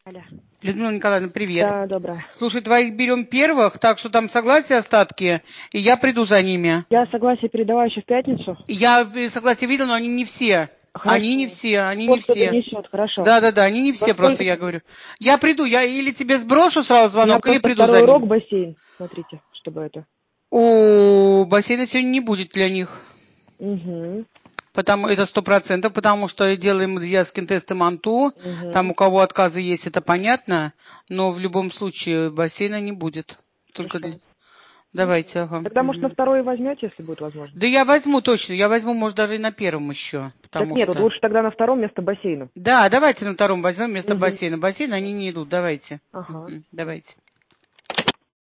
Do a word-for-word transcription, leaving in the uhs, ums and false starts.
Аля. Людмила Николаевна, привет. Да, доброе. Слушай, твоих берем первых, так что там согласие остатки, и я приду за ними. Я согласие передала еще в пятницу. Я э, согласие видела, но они не все. Хорошо. Они не все, они Вот не кто все. донесет, хорошо. Да-да-да, они не все, Во просто сколько? я говорю. Я приду, я или тебе сброшу сразу У меня звонок, или просто приду второй за урок ним. бассейн, смотрите, чтобы это. О, бассейна сегодня не будет для них. Угу. Потому, это сто процентов, потому что делаем яскин тесты МАНТУ. Угу. Там у кого отказы есть, это понятно. Но в любом случае бассейна не будет. Только для... Давайте, ага. Тогда, может, на Мгм. второй возьмете, если будет возможно? Да я возьму точно, я возьму, может, даже и на первом еще. Так Потому нет, вот что... лучше тогда на втором вместо бассейна. Да, давайте на втором возьмем вместо Угу. бассейна. Бассейн они не идут, давайте. Ага. Мгм. Давайте.